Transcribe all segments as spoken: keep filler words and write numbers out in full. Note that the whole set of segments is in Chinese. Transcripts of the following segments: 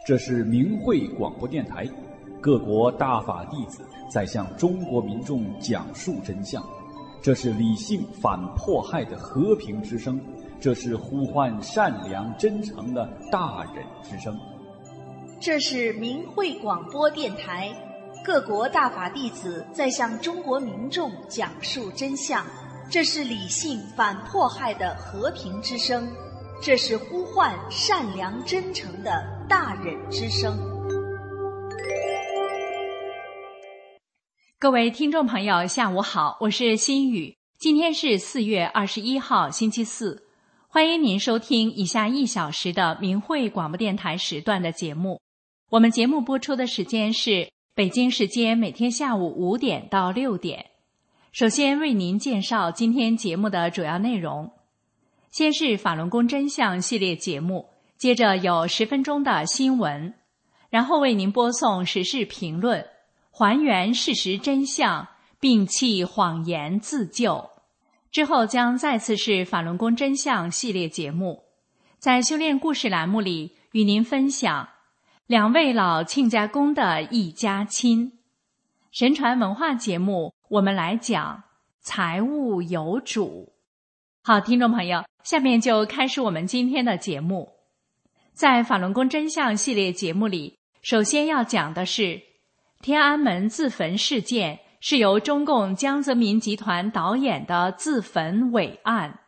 这是明慧广播电台，各国大法弟子在向中国民众讲述真相。这是理性反迫害的和平之声，这是呼唤善良真诚的大忍之声。 这是明慧广播电台，各国大法弟子在向中国民众讲述真相。这是理性反迫害的和平之声，这是呼唤善良真诚的大忍之声。 各位听众朋友，下午好，我是心雨。今天是四月二十一号，星期四。欢迎您收听以下一小时的明慧广播电台时段的节目。我们节目播出的时间是北京时间每天下午五点到六点。首先为您介绍今天节目的主要内容。先是法轮功真相系列节目，接着有十分钟的新闻，然后为您播送时事评论，还原事实真相，摒弃谎言自救。之后将再次是法轮功真相系列节目，在修炼故事栏目里与您分享两位老亲家公的一家亲。神传文化节目我们来讲财务有主。好，听众朋友，下面就开始我们今天的节目。在法轮功真相系列节目里，首先要讲的是天安门自焚事件是由中共江泽民集团导演的自焚伟案。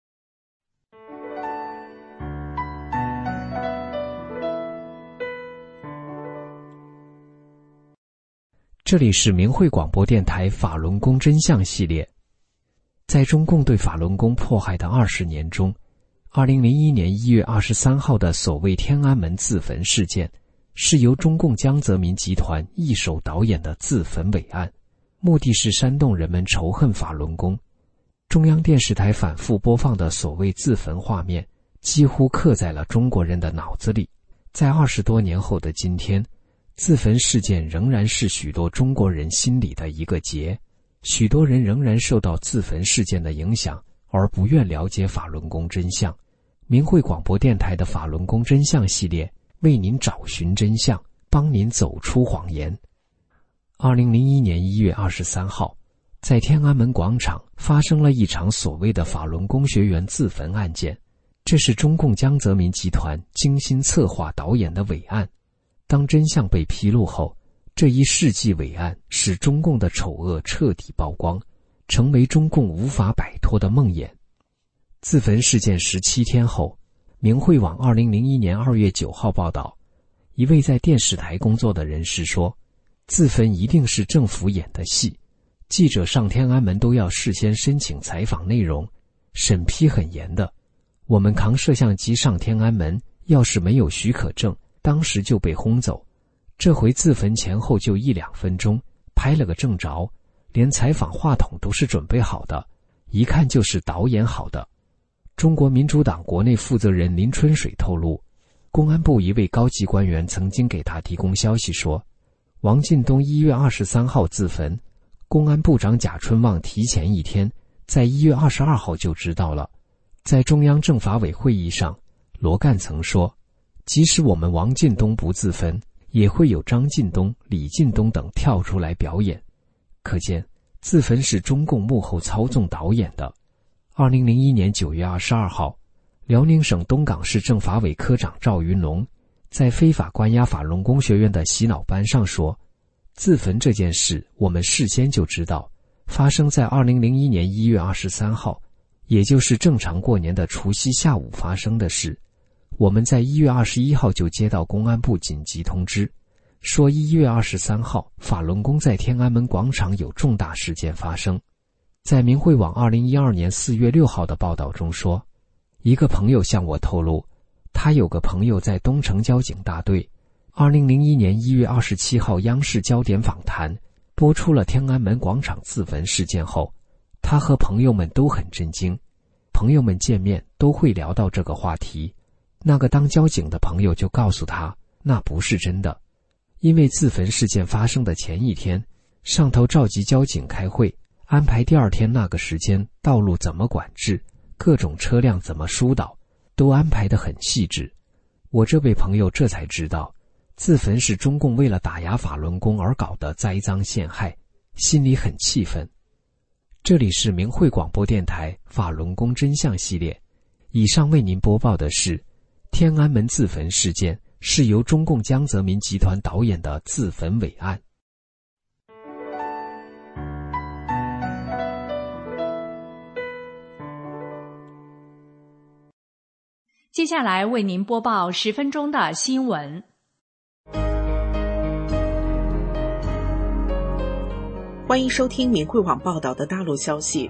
这里是明慧广播电台法轮功真相系列。在中共对法轮功迫害的二十年中，二零零一年一月二十三号的所谓天安门自焚事件，是由中共江泽民集团一手导演的自焚伟案，目的是煽动人们仇恨法轮功。中央电视台反复播放的所谓自焚画面，几乎刻在了中国人的脑子里。在二十多年后的今天，自焚事件仍然是许多中国人心里的一个结，许多人仍然受到自焚事件的影响，而不愿了解法轮功真相。明慧广播电台的法轮功真相系列为您找寻真相，帮您走出谎言。二零零一年一月二十三号，在天安门广场发生了一场所谓的法轮功学员自焚案件，这是中共江泽民集团精心策划导演的伟案。当真相被披露后，这一世纪伟案使中共的丑恶彻底曝光，成为中共无法摆脱的梦魇。自焚事件十七天后，明慧网二零零一年二月九号报道，一位在电视台工作的人士说，自焚一定是政府演的戏，记者上天安门都要事先申请采访内容，审批很严的。我们扛摄像机上天安门，要是没有许可证，当时就被轰走。这回自焚前后就一两分钟，拍了个正着，连采访话筒都是准备好的，一看就是导演好的。中国民主党国内负责人林春水透露，公安部一位高级官员曾经给他提供消息说，王进东一月二十三号自焚，公安部长贾春旺提前一天，在一月二十二号就知道了。在中央政法委会议上，罗干曾说，即使我们王进东不自焚，也会有张近东、李近东等跳出来表演。可见自焚是中共幕后操纵导演的。二零零一年九月二十二号，辽宁省东港市政法委科长赵云龙在非法关押法轮功学院的洗脑班上说，自焚这件事我们事先就知道，发生在二零零一年一月二十三号，也就是正常过年的除夕下午发生的事。我们在一月二十一号就接到公安部紧急通知，说一月二十三号法轮功在天安门广场有重大事件发生。在明慧网二零一二年四月六号的报道中说，一个朋友向我透露，他有个朋友在东城交警大队。二零零一年一月二十七号央视焦点访谈播出了天安门广场自焚事件后，他和朋友们都很震惊，朋友们见面都会聊到这个话题。那个当交警的朋友就告诉他，那不是真的，因为自焚事件发生的前一天，上头召集交警开会，安排第二天那个时间道路怎么管制，各种车辆怎么疏导，都安排得很细致。我这位朋友这才知道， 自焚是中共为了打压法轮功而搞的栽赃陷害，心里很气愤。这里是明慧广播电台法轮功真相系列，以上为您播报的是天安门自焚事件是由中共江泽民集团导演的自焚伪案。 接下来为您播报十分钟的新闻。 欢迎收听明慧网报道的大陆消息。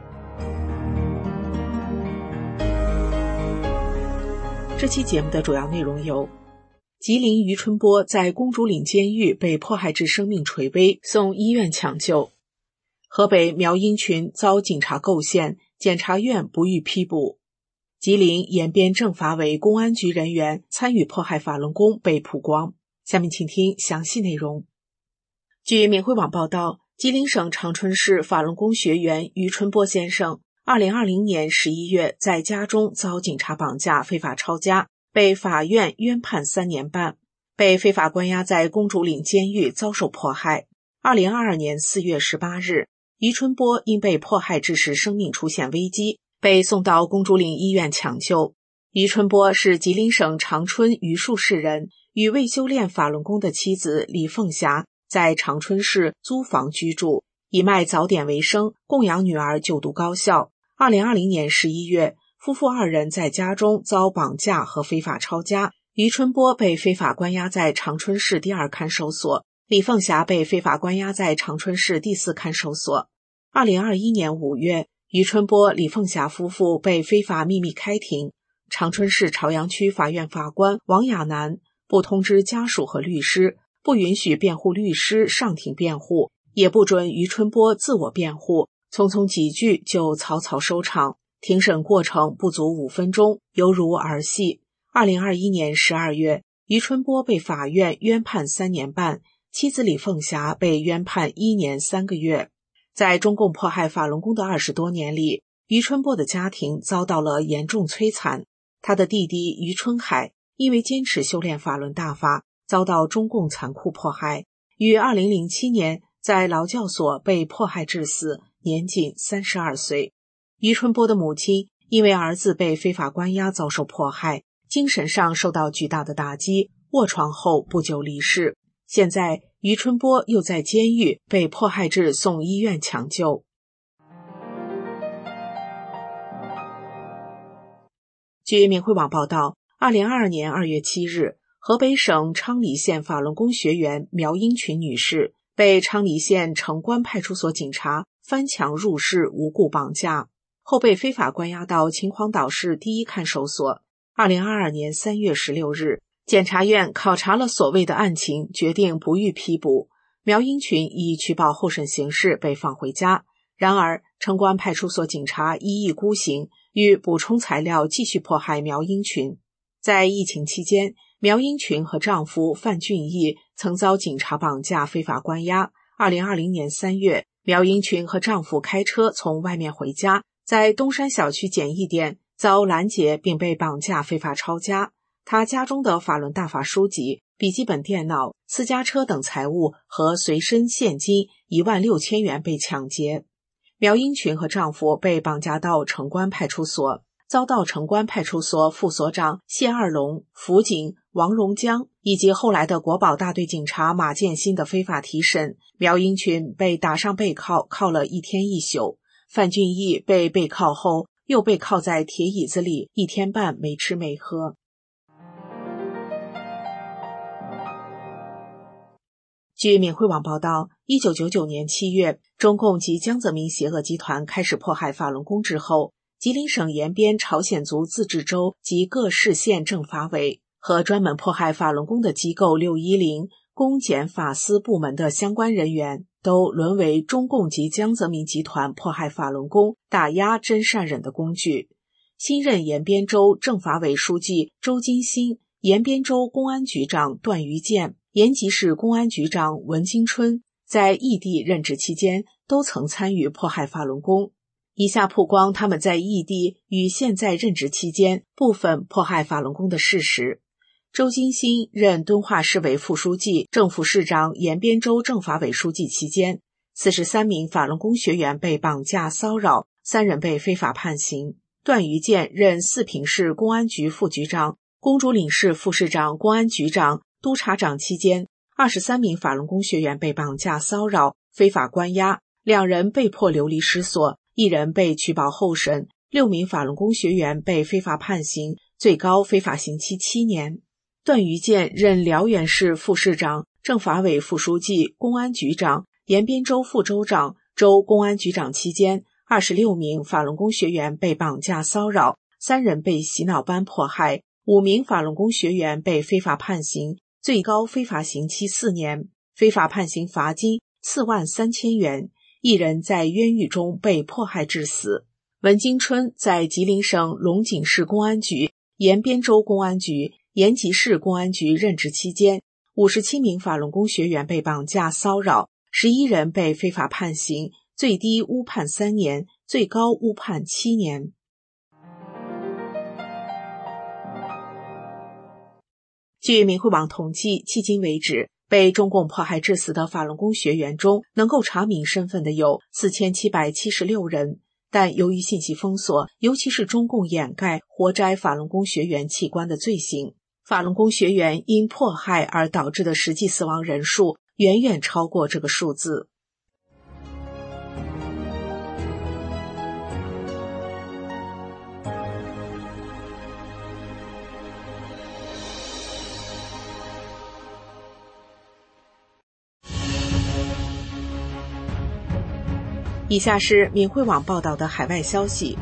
这期节目的主要内容有：吉林于春波在公主岭监狱被迫害致生命垂危，送医院抢救；河北苗英群遭警察构陷，检察院不予批捕；吉林延边政法委公安局人员参与迫害法轮功被曝光。下面请听详细内容。据明慧网报道，吉林省长春市法轮功学员于春波先生二零二零年十一月在家中遭警察绑架非法抄家，被法院冤判三年半，被非法关押在公主岭监狱遭受迫害。二零二二年四月十八日，于春波因被迫害致使生命出现危机，被送到公主岭医院抢救。于春波是吉林省长春榆树市人，与未修炼法轮功的妻子李凤霞在长春市租房居住，以卖早点为生，供养女儿就读高校。二零二零年十一月，夫妇二人在家中遭绑架和非法抄家，于春波被非法关押在长春市第二看守所，李凤霞被非法关押在长春市第四看守所。二零二一年五月，于春波、李凤霞夫妇被非法秘密开庭，长春市朝阳区法院法官王亚楠不通知家属和律师，不允许辩护律师上庭辩护，也不准于春波自我辩护，匆匆几句就草草收场。庭审过程不足五分钟，犹如儿戏。二零二一年十二月，于春波被法院冤判三年半，妻子李凤霞被冤判一年三个月。在中共迫害法轮功的二十多年里，于春波的家庭遭到了严重摧残。他的弟弟于春海因为坚持修炼法轮大法，遭到中共残酷迫害，于二零零七年在劳教所被迫害致死，年仅三十二岁。于春波的母亲因为儿子被非法关押遭受迫害，精神上受到巨大的打击，卧床后不久离世。现在于春波又在监狱被迫害致送医院抢救。据明慧网报道，二零二二年二月七日，河北省昌黎县法轮功学员苗英群女士被昌黎县城关派出所警察翻墙入室无故绑架，后被非法关押到秦皇岛市第一看守所。二零二二年三月十六日，检察院考察了所谓的案情，决定不予批捕。苗英群以取保候审形式被放回家。然而，城关派出所警察一意孤行，欲补充材料继续迫害苗英群。在疫情期间，苗英群和丈夫范俊义曾遭警察绑架非法关押。二零二零年三月，苗英群和丈夫开车从外面回家，在东山小区检疫店遭拦截并被绑架非法抄家。他家中的法轮大法书籍、笔记本电脑、私家车等财物和随身现金一万六千元被抢劫。苗英群和丈夫被绑架到城关派出所，遭到城关派出所副所长谢二龙、辅警王荣江以及后来的国保大队警察马建新的非法提审。苗英群被打上背铐，铐了一天一宿。范俊义被背铐后又被铐在铁椅子里一天半，没吃没喝。据明慧网报道，一九九九年七月，中共及江泽民邪恶集团开始迫害法轮功之后，吉林省延边朝鲜族自治州及各市县政法委和专门迫害法轮功的机构六一零、公检法司部门的相关人员，都沦为中共及江泽民集团迫害法轮功、打压真善忍的工具。新任延边州政法委书记周金新、延边州公安局长段于健、延吉市公安局长文金春在异地任职期间都曾参与迫害法轮功。以下曝光他们在异地与现在任职期间部分迫害法轮功的事实。 周金星任敦化市委副书记、正副市长、延边州政法委书记期间，四十三名法轮功学员被绑架骚扰，三人被非法判刑。段于健任四平市公安局副局长、公主岭市副市长、公安局长、督察长期间，二十三名法轮功学员被绑架骚扰、非法关押，两人被迫流离失所，一人被取保候审，六名法轮功学员被非法判刑，最高非法刑期七年。段于健任辽源市副市长、政法委副书记、公安局长、延边州副州长、州公安局长期间，二十六名法轮功学员被绑架骚扰，三人被洗脑班迫害，五名法轮功学员被非法判刑，最高非法刑期四年，非法判刑罚金四万三千元，一人在冤狱中被迫害致死。文金春在吉林省龙井市公安局、延边州公安局、延吉市公安局任职期间，五十七名法轮功学员被绑架骚扰，十一人被非法判刑，最低误判三年，最高误判七年。据明慧网统计，迄今为止，被中共迫害致死的法轮功学员中，能够查明身份的有四千七百七十六人，但由于信息封锁，尤其是中共掩盖活摘法轮功学员器官的罪行，法轮功学员因迫害而导致的实际死亡人数远远超过这个数字。以下是明慧网报道的海外消息，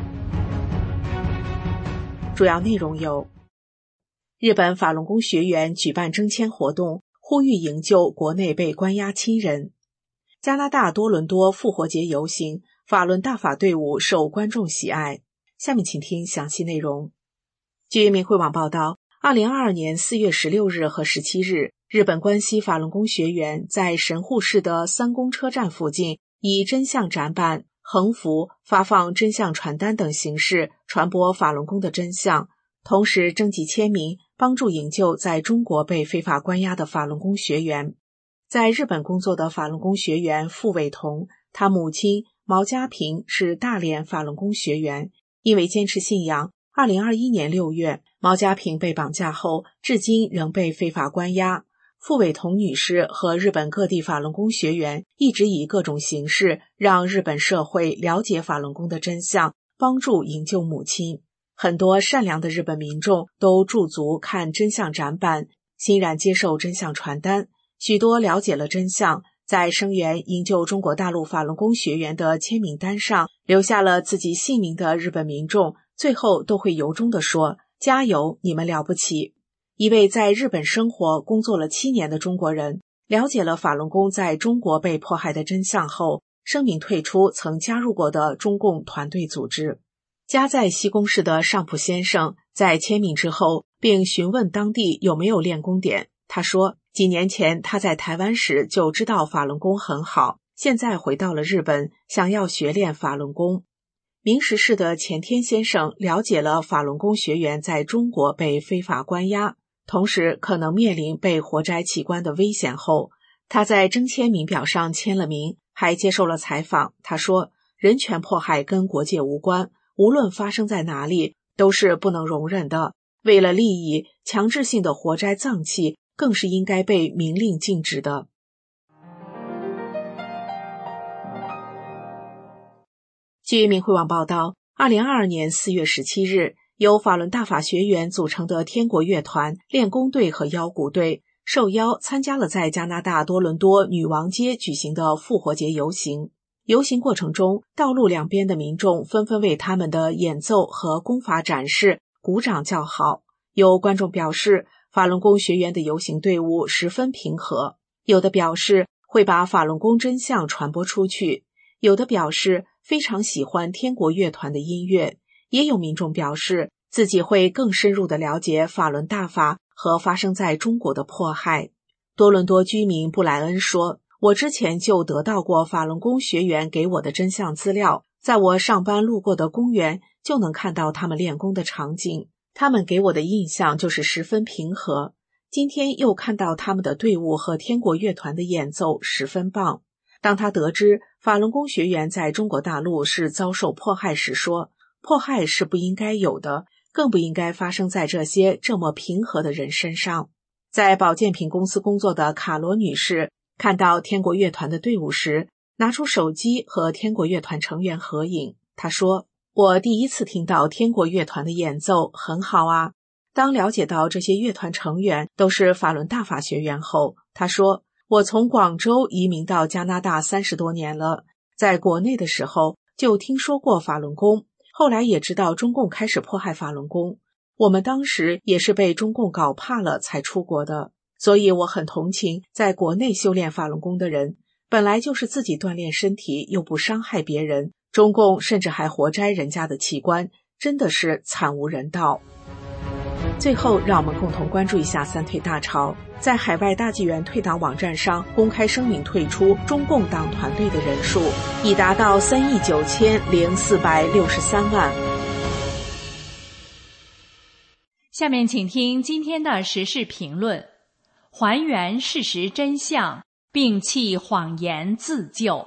主要内容有：日本法轮功学员举办征签活动，呼吁营救国内被关押亲人；加拿大多伦多复活节游行，法轮大法队伍受观众喜爱。下面请听详细内容。据明慧网报道，二零二二年四月十六日和十七日，日本关西法轮功学员在神户市的三宫车站附近，以真相展板、横幅、发放真相传单等形式传播法轮功的真相，同时征集签名，帮助营救在中国被非法关押的法轮功学员。在日本工作的法轮功学员傅伟彤，他母亲毛家平是大连法轮功学员，因为坚持信仰，二零二一年六月，毛家平被绑架后，至今仍被非法关押。傅伟彤女士和日本各地法轮功学员一直以各种形式让日本社会了解法轮功的真相，帮助营救母亲。很多善良的日本民众都驻足看真相展板，欣然接受真相传单，许多了解了真相，在声援营救中国大陆法轮功学员的签名单上留下了自己姓名的日本民众，最后都会由衷地说：加油，你们了不起。一位在日本生活工作了七年的中国人，了解了法轮功在中国被迫害的真相后，声明退出曾加入过的中共团队组织。家在西宫市的上浦先生在签名之后，并询问当地有没有练功点。他说，几年前他在台湾时就知道法轮功很好，现在回到了日本，想要学练法轮功。明石市的前天先生了解了法轮功学员在中国被非法关押，同时可能面临被活摘器官的危险后，他在征签名表上签了名，还接受了采访。他说，人权迫害跟国界无关，无论发生在哪里，都是不能容忍的。为了利益，强制性的活摘脏器更是应该被明令禁止的。据明慧网报道，二零二二年四月十七日，由法轮大法学员组成的天国乐团、练功队和腰鼓队受邀参加了在加拿大多伦多女王街举行的复活节游行。游行过程中，道路两边的民众纷纷为他们的演奏和功法展示鼓掌叫好。有观众表示，法轮功学员的游行队伍十分平和，有的表示会把法轮功真相传播出去，有的表示非常喜欢天国乐团的音乐，也有民众表示自己会更深入地了解法轮大法和发生在中国的迫害。多伦多居民布莱恩说，我之前就得到过法轮功学员给我的真相资料，在我上班路过的公园就能看到他们练功的场景，他们给我的印象就是十分平和。 今天又看到他们的队伍和天国乐团的演奏十分棒。当他得知法轮功学员在中国大陆是遭受迫害时说，迫害是不应该有的，更不应该发生在这些这么平和的人身上。在保健品公司工作的卡罗女士看到天国乐团的队伍时，拿出手机和天国乐团成员合影。她说，我第一次听到天国乐团的演奏，很好啊。当了解到这些乐团成员都是法轮大法学员后，她说，我从广州移民到加拿大三十多年了，在国内的时候就听说过法轮功，后来也知道中共开始迫害法轮功，我们当时也是被中共搞怕了才出国的，所以我很同情在国内修炼法轮功的人，本来就是自己锻炼身体又不伤害别人，中共甚至还活摘人家的器官，真的是惨无人道。最后让我们共同关注一下三退大潮。在海外大纪元退党网站上公开声明退出中共党团队的人数已达到三亿九千零四百六十三万。 下面请听今天的时事评论：还原事实真相，摒弃谎言自救。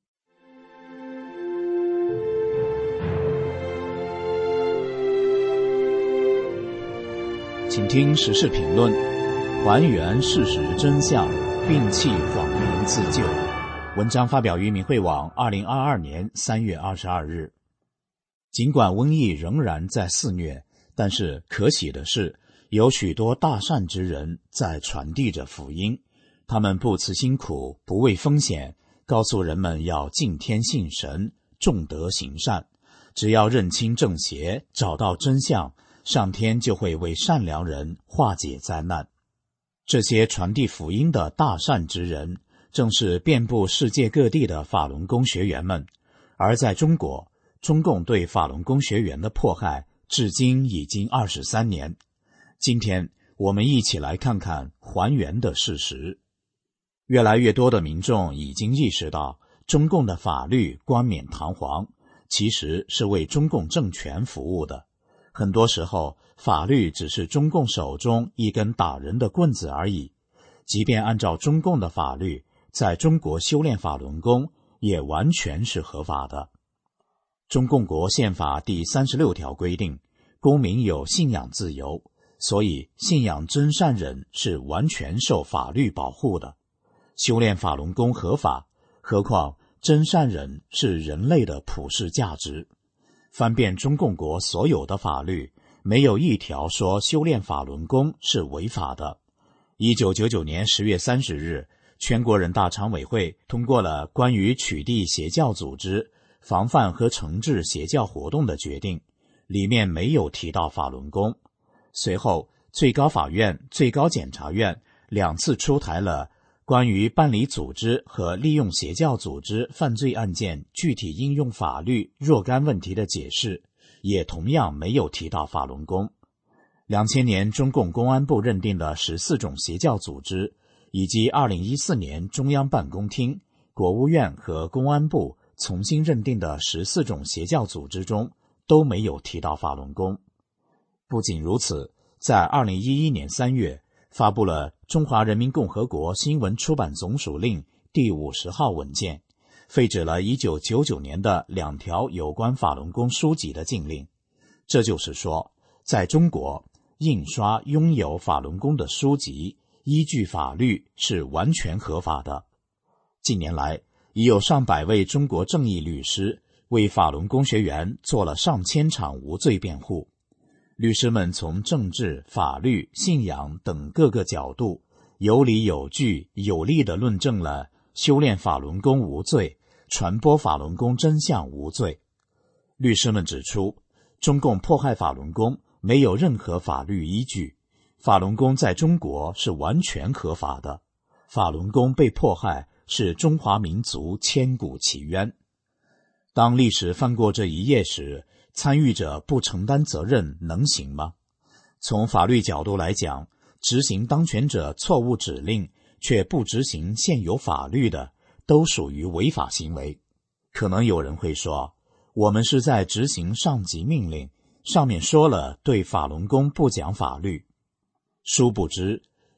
请听时事评论：还原事实真相，摒弃谎言自救。文章发表于明慧网，二零二二年三月二十二日。尽管瘟疫仍然在肆虐，但是可喜的是，有许多大善之人在传递着福音。他们不辞辛苦，不畏风险，告诉人们要敬天信神，重德行善。只要认清正邪，找到真相，上天就会为善良人化解灾难。这些传递福音的大善之人，正是遍布世界各地的法轮功学员们。而在中国，中共对法轮功学员的迫害至今已经二十三年。今天我们一起来看看还原的事实。越来越多的民众已经意识到，中共的法律冠冕堂皇，其实是为中共政权服务的。很多时候，法律只是中共手中一根打人的棍子而已。即便按照中共的法律，在中国修炼法轮功也完全是合法的。中共国宪法第三十六条规定，公民有信仰自由，所以信仰真善忍是完全受法律保护的。修炼法轮功合法，何况真善忍是人类的普世价值。翻遍中共国所有的法律，没有一条说修炼法轮功是违法的。一九九九年十月三十日，全国人大常委会通过了关于取缔邪教组织、防范和惩治邪教活动的决定，里面没有提到法轮功。随后，最高法院、最高检察院两次出台了关于办理组织和利用邪教组织犯罪案件具体应用法律若干问题的解释，也同样没有提到法轮功。两千年中共公安部认定的十四种邪教组织，以及二零一四年中央办公厅、国务院和公安部重新认定的十四种邪教组织中，都没有提到法轮功。不仅如此，在二零一一年三月发布了《中华人民共和国新闻出版总署令》第五十号文件，废止了一九九九年的两条有关法轮功书籍的禁令。这就是说，在中国，印刷拥有法轮功的书籍，依据法律是完全合法的。近年来，已有上百位中国正义律师为法轮功学员做了上千场无罪辩护。律师们从政治、法律、信仰等各个角度，有理有据、有力地论证了修炼法轮功无罪，传播法轮功真相无罪。律师们指出，中共迫害法轮功没有任何法律依据，法轮功在中国是完全合法的，法轮功被迫害是中华民族千古奇冤。当历史翻过这一页时，参与者不承担责任能行吗？从法律角度来讲，执行当权者错误指令却不执行现有法律的，都属于违法行为。可能有人会说，我们是在执行上级命令，上面说了对法轮功不讲法律。殊不知，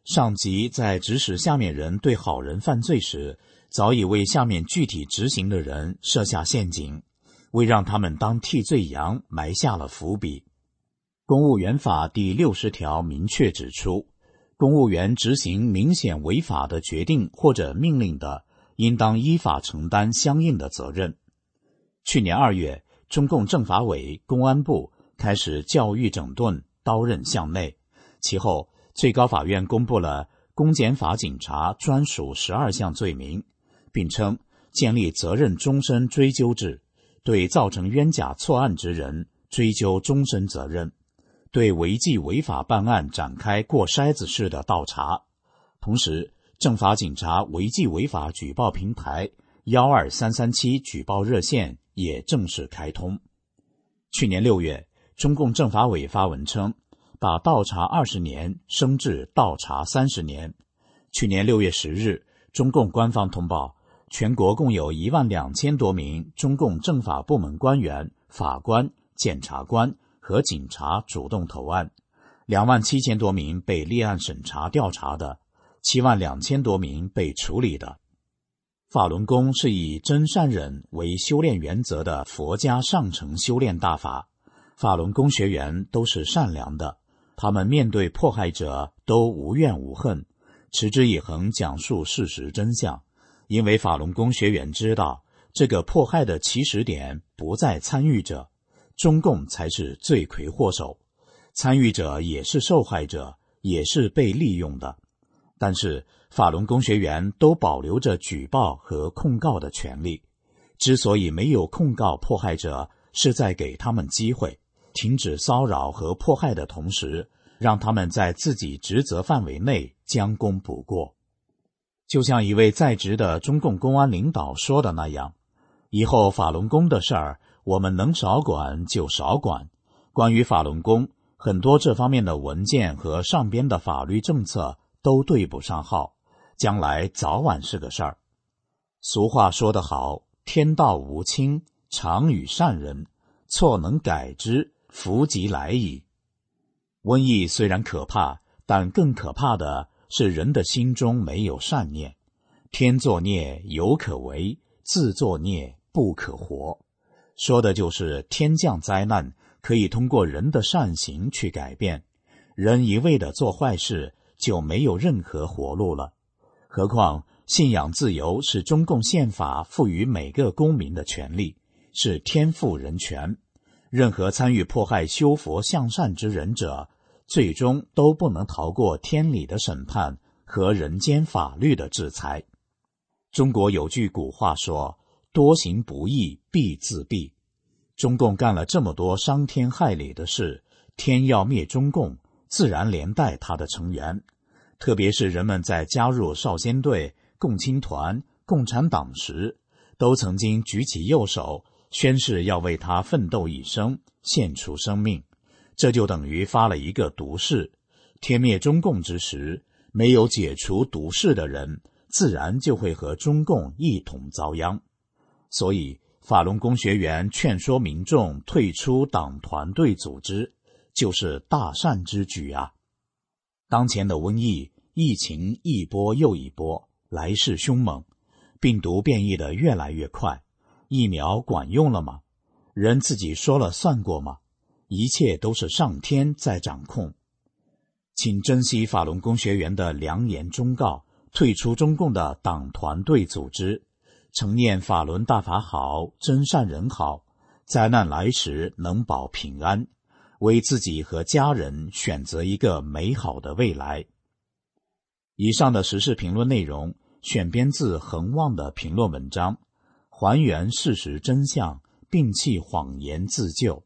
上级在指使下面人对好人犯罪时，早已为下面具体执行的人设下陷阱，为让他们当替罪羊埋下了伏笔。公务员法第六十条明确指出，公务员执行明显违法的决定或者命令的，应当依法承担相应的责任。去年二月，中共政法委、公安部开始教育整顿，刀刃向内。其后，最高法院公布了公检法警察专属十二项罪名，并称建立责任终身追究制，对造成冤假错案之人追究终身责任，对违纪违法办案展开过筛子式的倒查。同时，政法警察违纪违法举报平台一二三三七举报热线也正式开通。去年六月，中共政法委发文称，把倒查二十年升至倒查三十年。去年六月十日，中共官方通报，全国共有一万两千多名中共政法部门官员、法官、检察官和警察主动投案，两万七千多名被立案审查调查的，七万两千多名被处理的。法轮功是以真善忍为修炼原则的佛家上乘修炼大法，法轮功学员都是善良的，他们面对迫害者都无怨无恨，持之以恒讲述事实真相。因为法轮功学员知道，这个迫害的起始点不在参与者，中共才是罪魁祸首，参与者也是受害者，也是被利用的。但是法轮功学员都保留着举报和控告的权利，之所以没有控告迫害者，是在给他们机会，停止骚扰和迫害的同时，让他们在自己职责范围内将功补过。就像一位在职的中共公安领导说的那样，以后法轮功的事儿，我们能少管就少管。关于法轮功，很多这方面的文件和上边的法律政策都对不上号，将来早晚是个事儿。俗话说得好，天道无亲，常与善人，错能改之，福即来矣。瘟疫虽然可怕，但更可怕的是人的心中没有善念。天作孽犹可为，自作孽不可活。说的就是天降灾难可以通过人的善行去改变，人一味地做坏事就没有任何活路了。何况信仰自由是中共宪法赋予每个公民的权利，是天赋人权。任何参与迫害修佛向善之人者，最终都不能逃过天理的审判和人间法律的制裁。中国有句古话说，多行不义必自毙。中共干了这么多伤天害理的事，天要灭中共，自然连带他的成员。特别是人们在加入少先队、共青团、共产党时，都曾经举起右手，宣誓要为他奋斗一生，献出生命。这就等于发了一个毒誓。天灭中共之时，没有解除毒誓的人，自然就会和中共一同遭殃。所以法轮功学员劝说民众退出党团队组织，就是大善之举啊。当前的瘟疫，疫情一波又一波，来势凶猛，病毒变异的越来越快。疫苗管用了吗？人自己说了算过吗？一切都是上天在掌控。请珍惜法轮功学员的良言忠告，退出中共的党团队组织，承念法轮大法好，真善人好，灾难来时能保平安，为自己和家人选择一个美好的未来。以上的时事评论内容选编自恒旺的评论文章，还原事实真相，摒弃谎言自救。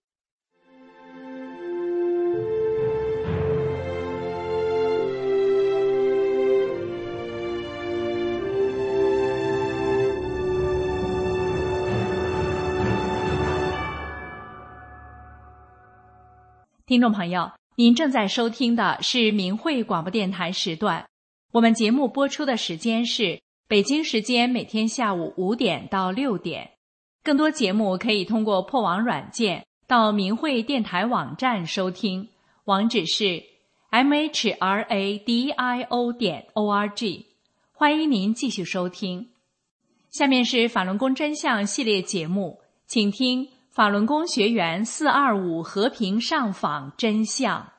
听众朋友，您正在收听的是明慧广播电台时段，我们节目播出的时间是北京时间每天下午五点到六点。更多节目可以通过破网软件到明慧电台网站收听，网址是 m h r a d i o 点 o r g。 欢迎您继续收听。下面是法轮功真相系列节目，请听法轮功学员四二五和平上访真相。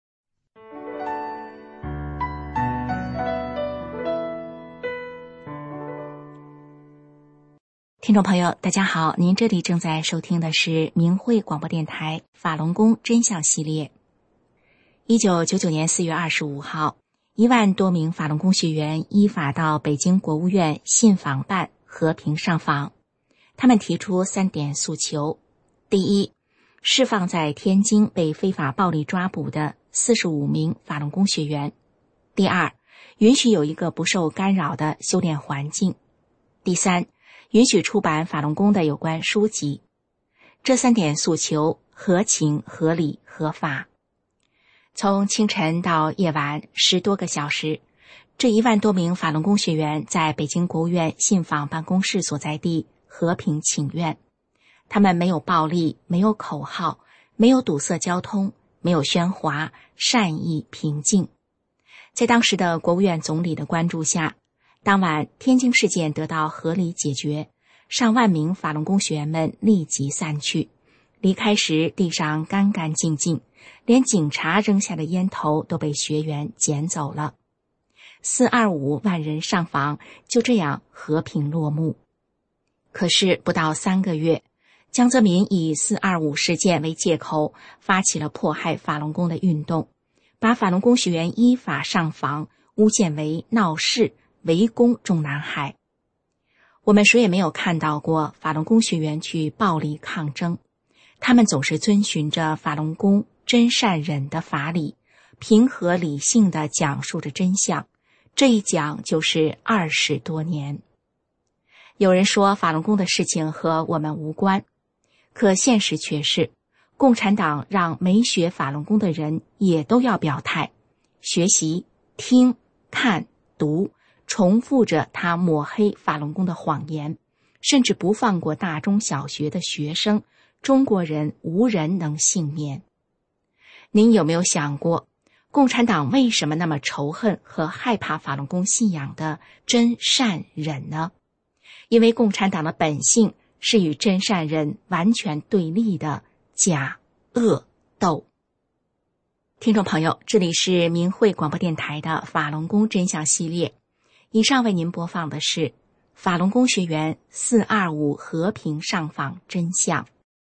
听众朋友大家好，您这里正在收听的是明慧广播电台法轮功真相系列。一九九九年四月二十五号，一万多名法轮功学员依法到北京国务院信访办和平上访。他们提出三点诉求：第一，释放在天津被非法暴力抓捕的四十五名法轮功学员；第二，允许有一个不受干扰的修炼环境；第三，允许出版法轮功的有关书籍。这三点诉求合情、合理、合法。从清晨到夜晚十多个小时，这一万多名法轮功学员在北京国务院信访办公室所在地和平请愿。他们没有暴力，没有口号，没有堵塞交通，没有喧哗，善意平静。在当时的国务院总理的关注下，当晚天津事件得到合理解决，上万名法轮功学员们立即散去。离开时地上干干净净，连警察扔下的烟头都被学员捡走了。四二五万人上访就这样和平落幕。可是不到三个月，江泽民以四二五事件为借口，发起了迫害法轮功的运动，把法轮功学员依法上访诬陷为闹事围攻中南海。我们谁也没有看到过法轮功学员去暴力抗争，他们总是遵循着法轮功真善忍的法理，平和理性地讲述着真相，这一讲就是二十多年。有人说法轮功的事情和我们无关，可现实却是共产党让没学法轮功的人也都要表态，学习、听、看、读，重复着他抹黑法轮功的谎言，甚至不放过大中小学的学生，中国人无人能幸免。您有没有想过，共产党为什么那么仇恨和害怕法轮功信仰的真善忍呢？因为共产党的本性是与真善忍完全对立的假恶斗。听众朋友，这里是明慧广播电台的法轮功真相系列，以上为您播放的是法轮功学员四二五和平上访真相。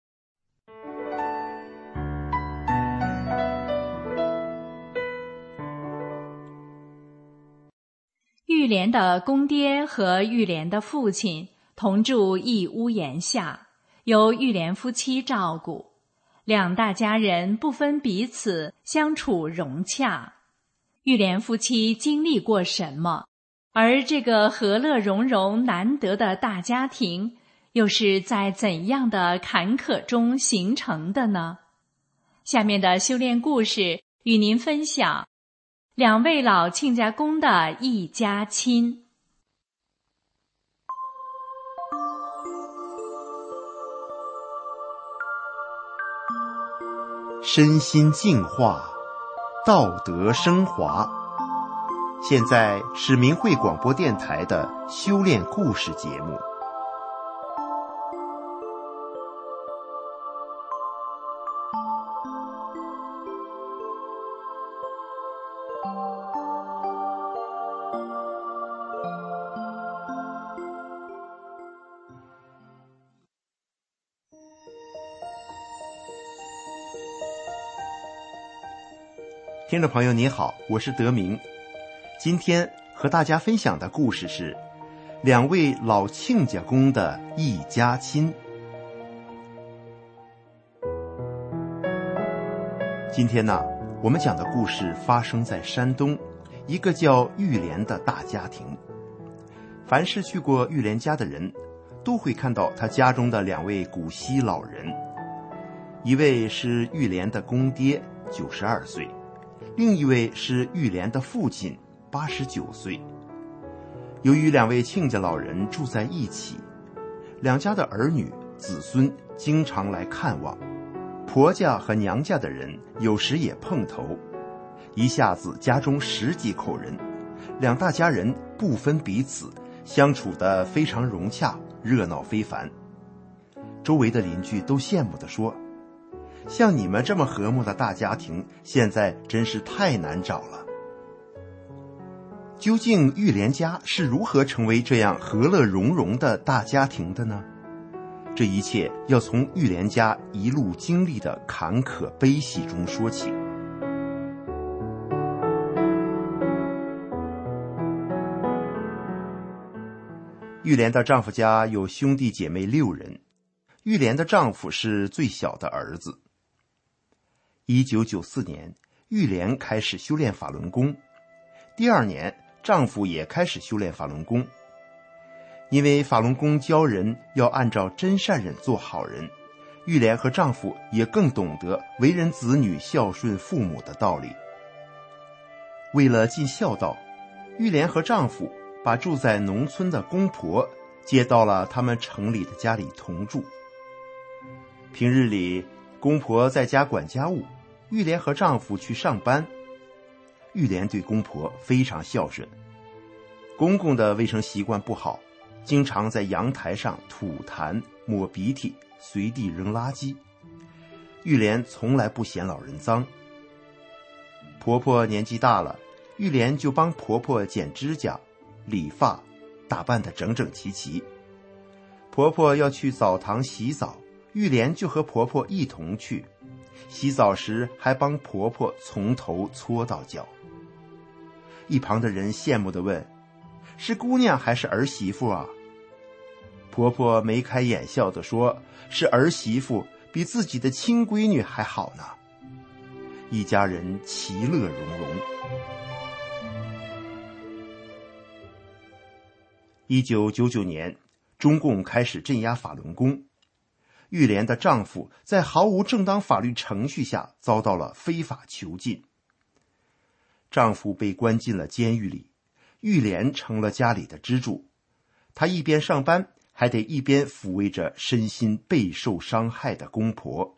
玉莲的公爹和玉莲的父亲同住一屋檐下，由玉莲夫妻照顾，两大家人不分彼此，相处融洽。玉莲夫妻经历过什么？而这个和乐融融难得的大家庭，又是在怎样的坎坷中形成的呢？下面的修炼故事与您分享两位老亲家公的一家亲。 身心净化，道德升华。现在是明慧广播电台的修炼故事节目。听众朋友你好，我是德明。今天和大家分享的故事是两位老亲家公的一家亲。今天呢，我们讲的故事发生在山东一个叫玉莲的大家庭。凡是去过玉莲家的人，都会看到他家中的两位古稀老人，一位是玉莲的公爹，九十二岁，另一位是玉莲的父亲，八十九岁。由于两位亲家老人住在一起，两家的儿女子孙经常来看望，婆家和娘家的人有时也碰头， 一下子家中十几口人，两大家人不分彼此，相处得非常融洽，热闹非凡。周围的邻居都羡慕地说，像你们这么和睦的大家庭，现在真是太难找了。究竟玉莲家是如何成为这样和乐融融的大家庭的呢？这一切要从玉莲家一路经历的坎坷悲喜中说起。玉莲的丈夫家有兄弟姐妹六人，玉莲的丈夫是最小的儿子。一九九四年，玉莲开始修炼法轮功，第二年丈夫也开始修炼法轮功。因为法轮功教人要按照真善忍做好人，玉莲和丈夫也更懂得为人子女孝顺父母的道理。为了尽孝道，玉莲和丈夫把住在农村的公婆接到了他们城里的家里同住。平日里，公婆在家管家务，玉莲和丈夫去上班。玉莲对公婆非常孝顺，公公的卫生习惯不好，经常在阳台上吐痰、抹鼻涕，随地扔垃圾。玉莲从来不嫌老人脏。婆婆年纪大了，玉莲就帮婆婆剪指甲、理发，打扮得整整齐齐。婆婆要去澡堂洗澡，玉莲就和婆婆一同去，洗澡时还帮婆婆从头搓到脚。一旁的人羡慕地问，是姑娘还是儿媳妇啊？婆婆眉开眼笑地说，是儿媳妇，比自己的亲闺女还好呢。一家人其乐融融。一九九九年，中共开始镇压法轮功。玉莲的丈夫在毫无正当法律程序下遭到了非法囚禁。丈夫被关进了监狱里，玉莲成了家里的支柱。她一边上班，还得一边抚慰着身心备受伤害的公婆。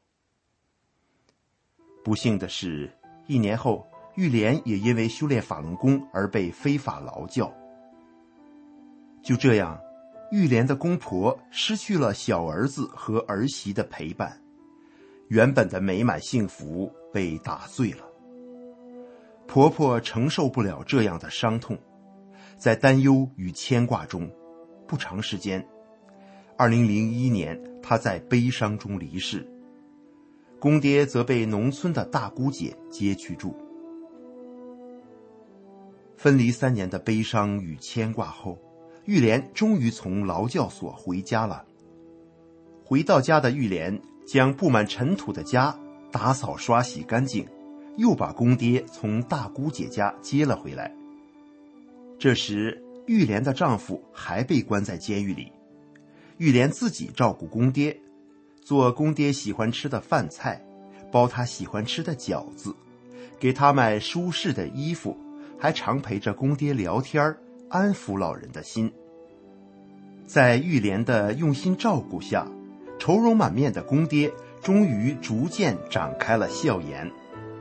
不幸的是，一年后，玉莲也因为修炼法轮功而被非法劳教。就这样，玉莲的公婆失去了小儿子和儿媳的陪伴，原本的美满幸福被打碎了。婆婆承受不了这样的伤痛，在担忧与牵挂中，不长时间，二零零一年，她在悲伤中离世。公爹则被农村的大姑姐接去住。分离三年的悲伤与牵挂后，玉莲终于从劳教所回家了。回到家的玉莲将布满尘土的家打扫刷洗干净，又把公爹从大姑姐家接了回来。这时，玉莲的丈夫还被关在监狱里，玉莲自己照顾公爹，做公爹喜欢吃的饭菜，包他喜欢吃的饺子，给他买舒适的衣服，还常陪着公爹聊天，安抚老人的心。在玉莲的用心照顾下，愁容满面的公爹终于逐渐展开了笑颜。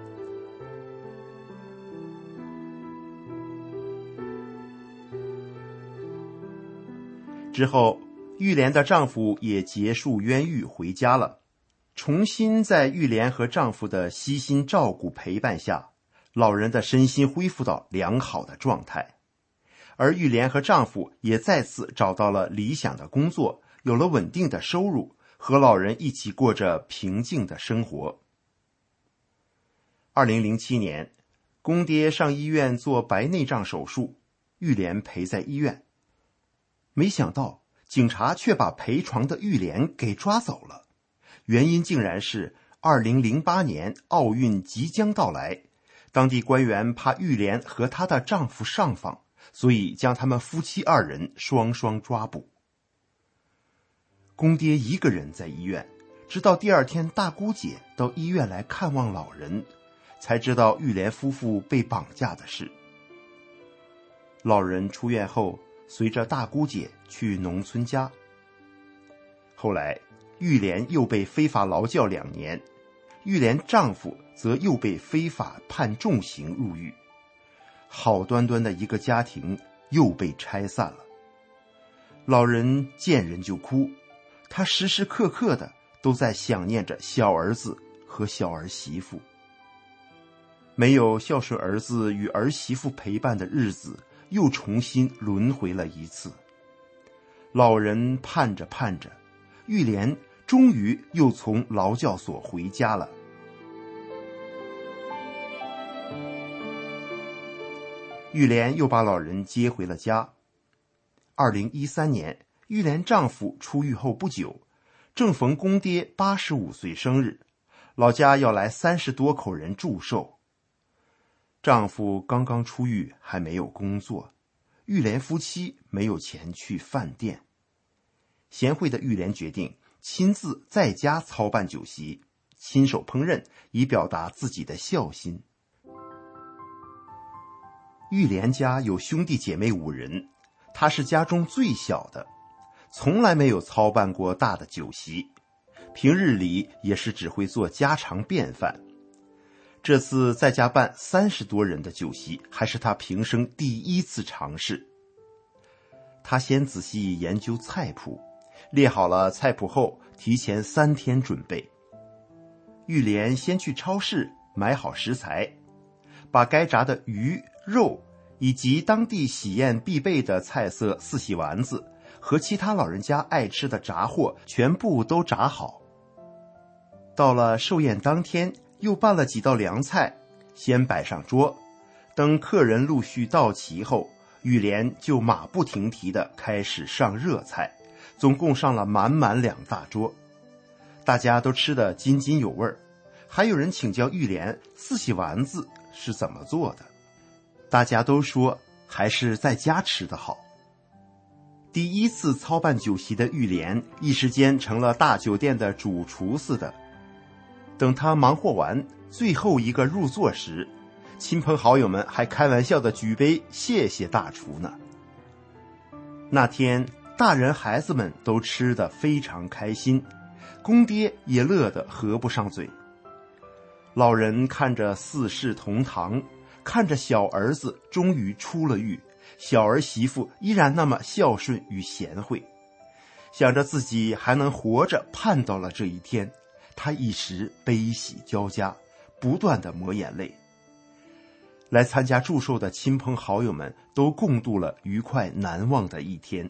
之后，玉莲的丈夫也结束冤狱回家了，重新在玉莲和丈夫的悉心照顾陪伴下，老人的身心恢复到良好的状态。而玉莲和丈夫也再次找到了理想的工作，有了稳定的收入，和老人一起过着平静的生活。二零零七年，公爹上医院做白内障手术，玉莲陪在医院。没想到警察却把陪床的玉莲给抓走了，原因竟然是二零零八年奥运即将到来，当地官员怕玉莲和她的丈夫上访，所以将他们夫妻二人双双抓捕。公爹一个人在医院，直到第二天大姑姐到医院来看望老人，才知道玉莲夫妇被绑架的事。老人出院后，随着大姑姐去农村家。后来，玉莲又被非法劳教两年，玉莲丈夫则又被非法判重刑入狱。好端端的一个家庭又被拆散了。老人见人就哭，他时时刻刻的都在想念着小儿子和小儿媳妇。没有孝顺儿子与儿媳妇陪伴的日子又重新轮回了一次。老人盼着盼着，玉莲终于又从劳教所回家了。玉莲又把老人接回了家。二零一三年，玉莲丈夫出狱后不久，正逢公爹八十五岁生日，老家要来三十多口人祝寿。丈夫刚刚出狱，还没有工作，玉莲夫妻没有钱去饭店。贤惠的玉莲决定亲自在家操办酒席，亲手烹饪，以表达自己的孝心。玉莲家有兄弟姐妹五人，她是家中最小的，从来没有操办过大的酒席，平日里也是只会做家常便饭。这次在家办三十多人的酒席，还是她平生第一次尝试。她先仔细研究菜谱，列好了菜谱后，提前三天准备。玉莲先去超市买好食材，把该炸的鱼、肉以及当地喜宴必备的菜色四喜丸子和其他老人家爱吃的炸货全部都炸好。到了寿宴当天，又办了几道凉菜，先摆上桌，等客人陆续到齐后，玉莲就马不停蹄地开始上热菜，总共上了满满两大桌，大家都吃得津津有味。还有人请教玉莲四喜丸子是怎么做的，大家都说还是在家吃的好。第一次操办酒席的玉莲一时间成了大酒店的主厨似的。等他忙活完，最后一个入座时，亲朋好友们还开玩笑的举杯谢谢大厨呢。那天大人孩子们都吃得非常开心，公爹也乐得合不上嘴。老人看着四世同堂，看着小儿子终于出了狱，小儿媳妇依然那么孝顺与贤惠，想着自己还能活着盼到了这一天，他一时悲喜交加，不断地抹眼泪。来参加祝寿的亲朋好友们都共度了愉快难忘的一天。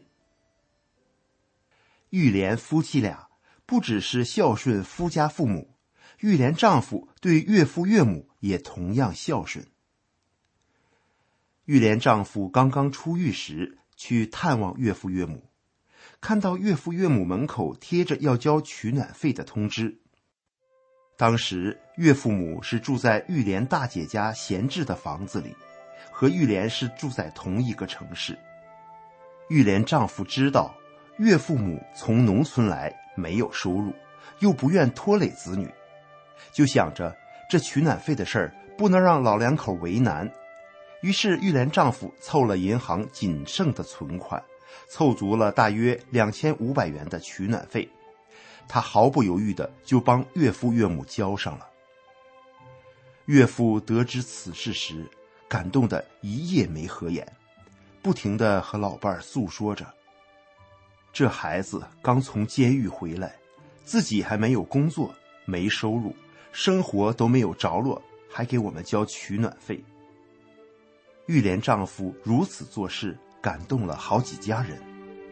玉莲夫妻俩不只是孝顺夫家父母，玉莲丈夫对岳父岳母也同样孝顺。玉莲丈夫刚刚出狱时去探望岳父岳母，看到岳父岳母门口贴着要交取暖费的通知。当时岳父母是住在玉莲大姐家闲置的房子里，和玉莲是住在同一个城市。玉莲丈夫知道岳父母从农村来，没有收入，又不愿拖累子女，就想着这取暖费的事儿不能让老两口为难，于是玉莲丈夫凑了银行仅剩的存款，凑足了大约两千五百元的取暖费，他毫不犹豫的就帮岳父岳母交上了。岳父得知此事时，感动的一夜没合眼，不停的和老伴儿诉说着，这孩子刚从监狱回来，自己还没有工作，没收入，生活都没有着落，还给我们交取暖费。玉莲丈夫如此做事，感动了好几家人。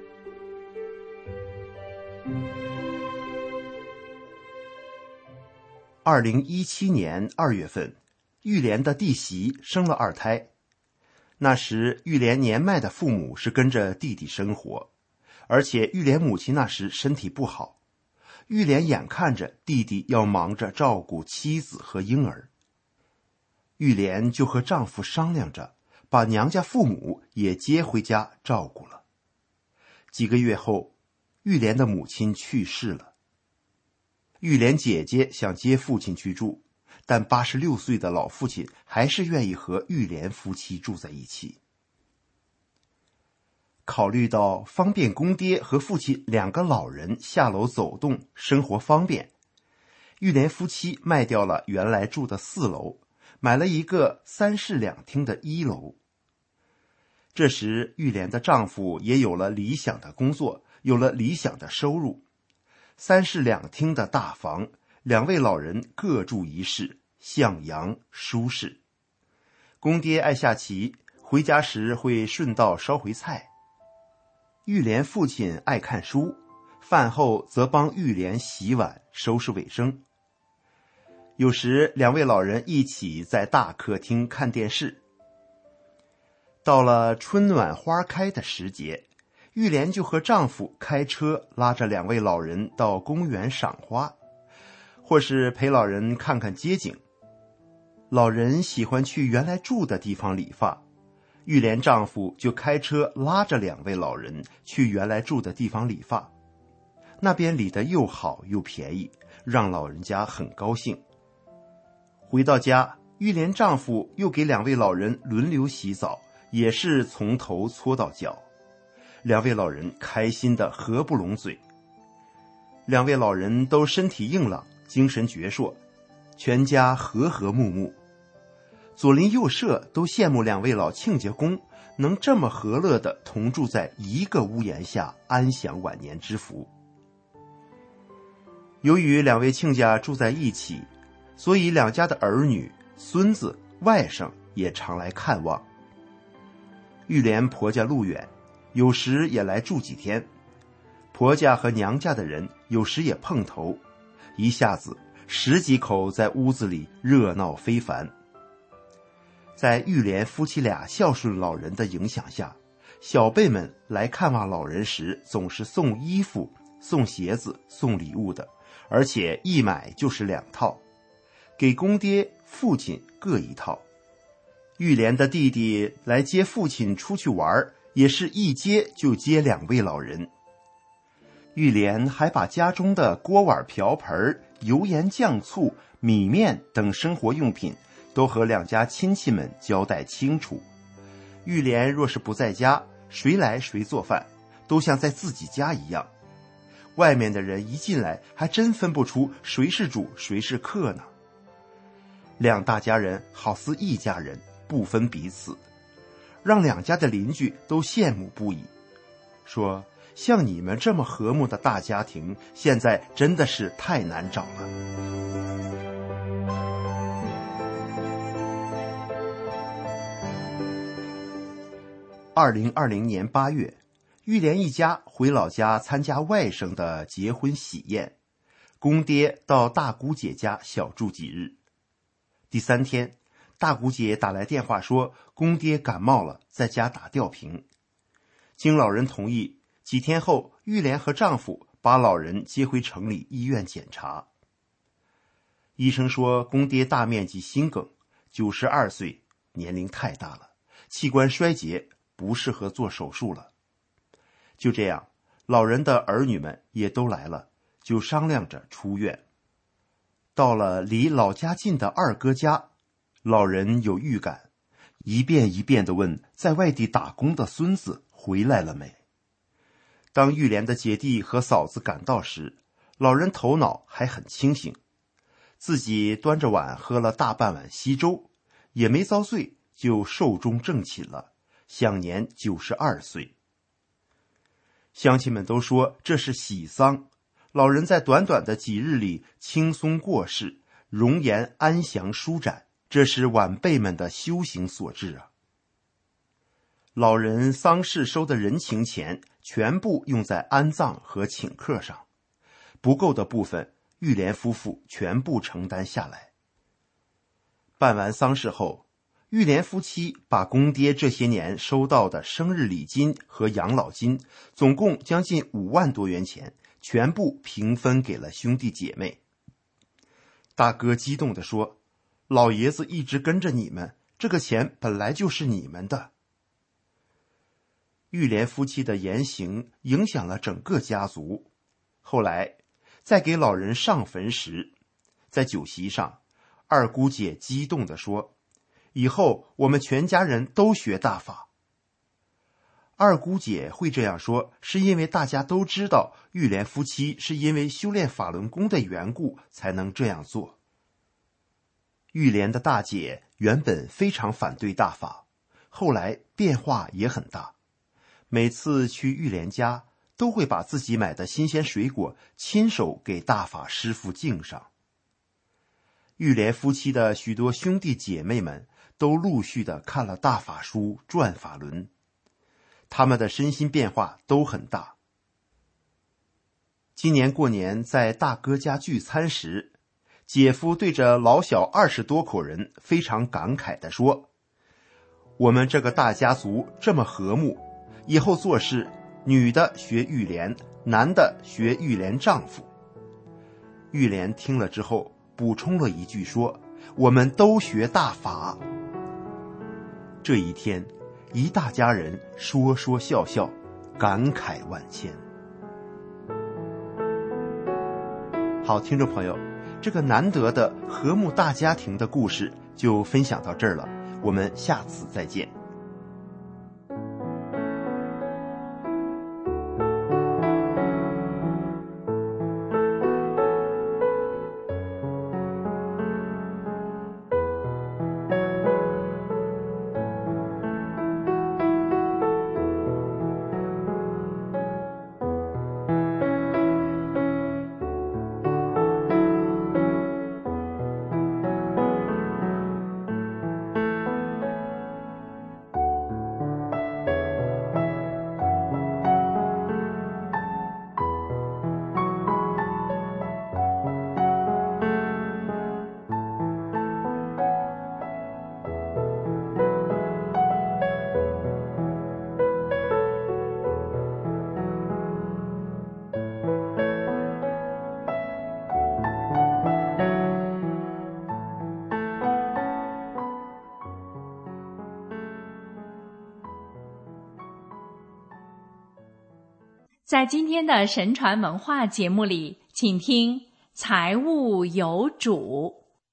二零一七年二月份，玉莲的弟媳生了二胎。那时玉莲年迈的父母是跟着弟弟生活，而且玉莲母亲那时身体不好，玉莲眼看着弟弟要忙着照顾妻子和婴儿，玉莲就和丈夫商量着把娘家父母也接回家照顾了。几个月后，玉莲的母亲去世了。玉莲姐姐想接父亲去住，但八十六岁的老父亲还是愿意和玉莲夫妻住在一起。考虑到方便公爹和父亲两个老人下楼走动，生活方便， 玉莲夫妻卖掉了原来住的四楼，买了一个三室两厅的一楼。这时玉莲的丈夫也有了理想的工作，有了理想的收入。三室两厅的大房，两位老人各住一室，向阳舒适。公爹爱下棋，回家时会顺道捎回菜。玉莲父亲爱看书，饭后则帮玉莲洗碗收拾卫生。有时两位老人一起在大客厅看电视。到了春暖花开的时节，玉莲就和丈夫开车拉着两位老人到公园赏花，或是陪老人看看街景。老人喜欢去原来住的地方理发，玉莲丈夫就开车拉着两位老人去原来住的地方理发，那边理得又好又便宜，让老人家很高兴。回到家，玉莲丈夫又给两位老人轮流洗澡，也是从头搓到脚。两位老人开心得合不拢嘴。两位老人都身体硬朗，精神矍铄，全家和和睦睦。左邻右舍都羡慕两位老亲家公能这么和乐地同住在一个屋檐下，安享晚年之福。由于两位亲家住在一起，所以两家的儿女、孙子、外甥也常来看望。玉莲婆家路远，有时也来住几天。婆家和娘家的人有时也碰头，一下子十几口在屋子里热闹非凡。在玉莲夫妻俩孝顺老人的影响下，小辈们来看望老人时总是送衣服、送鞋子、送礼物的，而且一买就是两套，给公爹、父亲各一套。玉莲的弟弟来接父亲出去玩，也是一接就接两位老人。玉莲还把家中的锅碗瓢盆、油盐酱醋、米面等生活用品都和两家亲戚们交代清楚。玉莲若是不在家，谁来谁做饭，都像在自己家一样。外面的人一进来，还真分不出谁是主谁是客呢。两大家人好似一家人，不分彼此，让两家的邻居都羡慕不已，说像你们这么和睦的大家庭，现在真的是太难找了。二零二零年八月，玉莲一家回老家参加外甥的结婚喜宴，公爹到大姑姐家小住几日。第三天，大姑姐打来电话说公爹感冒了，在家打吊瓶。经老人同意，几天后玉莲和丈夫把老人接回城里医院检查。医生说公爹大面积心梗，九十二岁，年龄太大了，器官衰竭，不适合做手术了。就这样，老人的儿女们也都来了，就商量着出院。到了离老家近的二哥家，老人有预感，一遍一遍地问在外地打工的孙子回来了没。当玉莲的姐弟和嫂子赶到时，老人头脑还很清醒，自己端着碗喝了大半碗稀粥，也没遭罪，就寿终正寝了，享年九十二岁。乡亲们都说这是喜丧，老人在短短的几日里轻松过世，容颜安详舒展，这是晚辈们的修行所致啊。老人丧事收的人情钱全部用在安葬和请客上，不够的部分玉莲夫妇全部承担下来。办完丧事后，玉莲夫妻把公爹这些年收到的生日礼金和养老金，总共将近五万多元钱，全部平分给了兄弟姐妹。大哥激动地说，老爷子一直跟着你们，这个钱本来就是你们的。玉莲夫妻的言行影响了整个家族。后来在给老人上坟时，在酒席上，二姑姐激动地说，以后我们全家人都学大法。 二姑姐会这样说，是因为大家都知道玉莲夫妻是因为修炼法轮功的缘故才能这样做。玉莲的大姐原本非常反对大法，后来变化也很大。每次去玉莲家，都会把自己买的新鲜水果亲手给大法师父敬上。玉莲夫妻的许多兄弟姐妹们都陆续的看了大法书转法轮，他们的身心变化都很大。今年过年在大哥家聚餐时，姐夫对着老小二十多口人非常感慨地说，我们这个大家族这么和睦，以后做事女的学玉莲，男的学玉莲丈夫。玉莲听了之后补充了一句说，我们都学大法。这一天，一大家人说说笑笑，感慨万千。好，听众朋友，这个难得的和睦大家庭的故事就分享到这儿了，我们下次再见。 在今天的神传文化节目里，请听财务有主。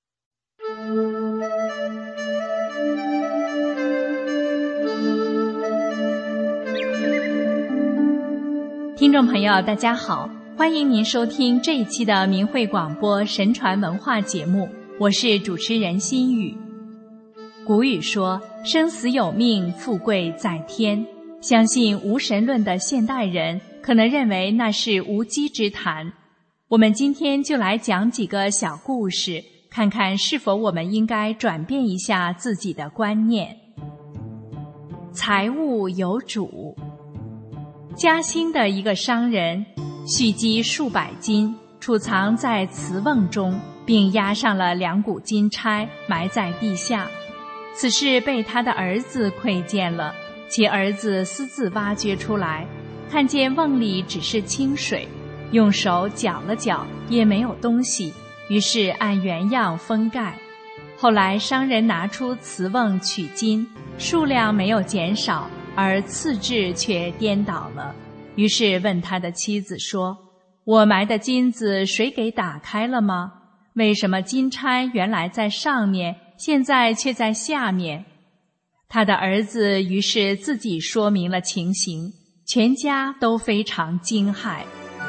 听众朋友大家好，欢迎您收听这一期的明慧广播神传文化节目，我是主持人心雨。古语说生死有命，富贵在天，相信无神论的现代人可能认为那是无稽之谈。我们今天就来讲几个小故事，看看是否我们应该转变一下自己的观念。财务有主。嘉兴的一个商人蓄积数百金，储藏在瓷瓮中，并压上了两股金钗，埋在地下。此事被他的儿子窥见了，其儿子私自挖掘出来，看见瓮里只是清水，用手搅了搅，也没有东西，于是按原样封盖。后来商人拿出瓷瓮取金，数量没有减少，而次质却颠倒了，于是问他的妻子说，我埋的金子谁给打开了吗？为什么金钗原来在上面，现在却在下面？他的儿子于是自己说明了情形，全家都非常惊骇。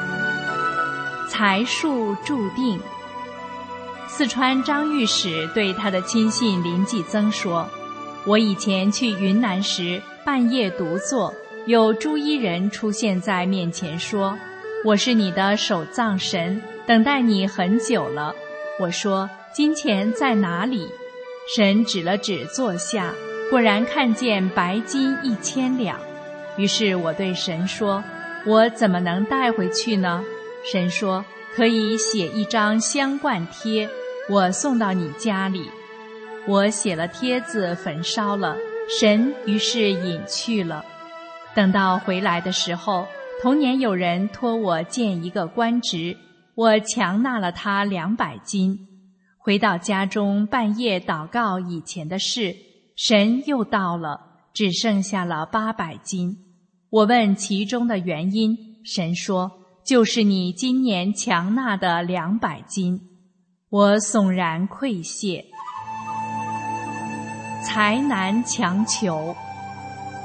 财数注定。四川张御史对他的亲信林继增说，我以前去云南时，半夜独坐，有朱衣人出现在面前说，我是你的守藏神，等待你很久了。我说，金钱在哪里？神指了指座下，果然看见白金一千两。于是我对神说，我怎么能带回去呢？神说，可以写一张香罐贴，我送到你家里。我写了帖子焚烧了，神于是隐去了。等到回来的时候，同年有人托我见一个官职，我强纳了他两百金。回到家中，半夜祷告以前的事，神又到了，只剩下了八百金。我问其中的原因，神说，就是你今年强纳的两百金。我悚然愧谢。财难强求。